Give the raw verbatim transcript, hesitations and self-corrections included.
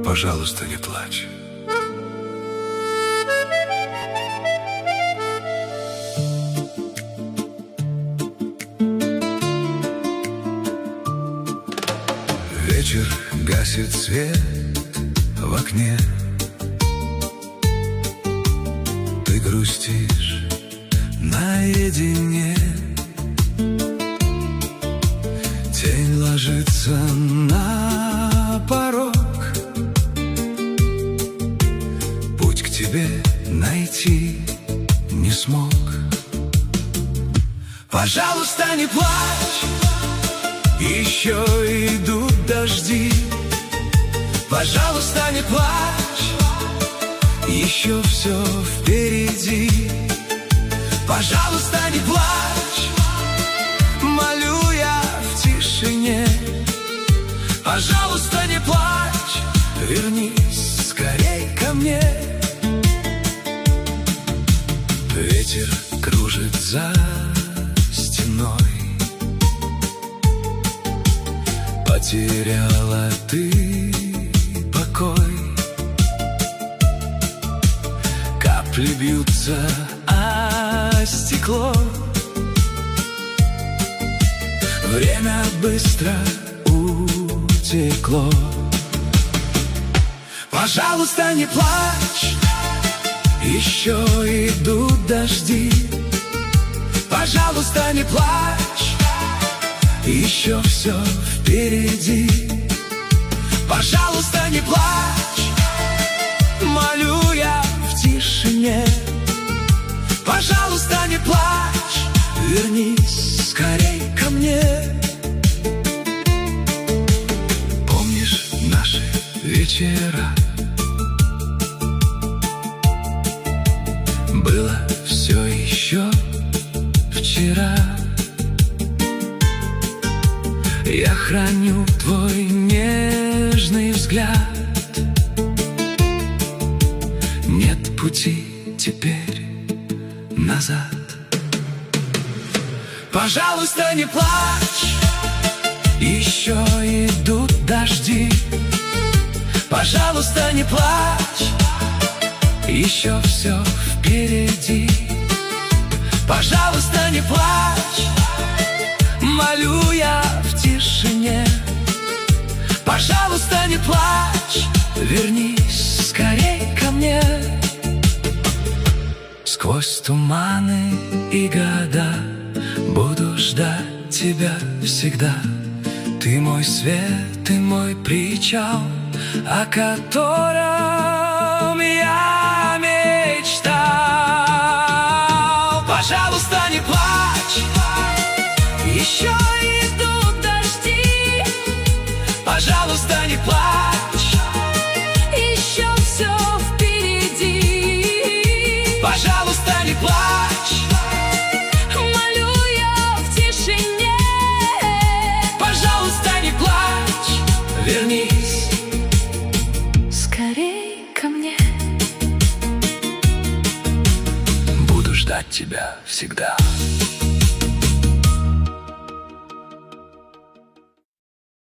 пожалуйста, не плачь. Вечер гасит свет в окне. Ты грустишь наедине. Тень ложится на порог. Путь к тебе найти не смог. Пожалуйста, не плачь, еще идут дожди. Пожалуйста, не плачь, еще все впереди. Пожалуйста, не плачь, молю я в тишине. Пожалуйста, не плачь, вернись скорей ко мне. Ветер кружит за стеной. Потеряла ты покой. Капли бьются о стекло. Время быстро утекло. Пожалуйста, не плачь, еще идут дожди. Пожалуйста, не плачь, еще все впереди. Пожалуйста, не плачь, молю я в тишине. Пожалуйста, не плачь, вернись скорей ко мне. Помнишь наши вечера? Было все еще вчера. Я храню твой нежный взгляд. Нет пути теперь назад. Пожалуйста, не плачь, еще идут дожди. Пожалуйста, не плачь, еще все впереди. Пожалуйста, не плачь, молю я в тишине. Пожалуйста, не плачь, вернись скорей ко мне. Сквозь туманы и года буду ждать тебя всегда. Ты мой свет, ты мой причал, о котором я мечтал. Пожалуйста, не плачь, еще идут дожди. Пожалуйста, не плачь, еще все впереди. Пожалуйста, не плачь, молю я в тишине. Пожалуйста, не плачь, вернись скорей ко мне. Буду ждать тебя всегда.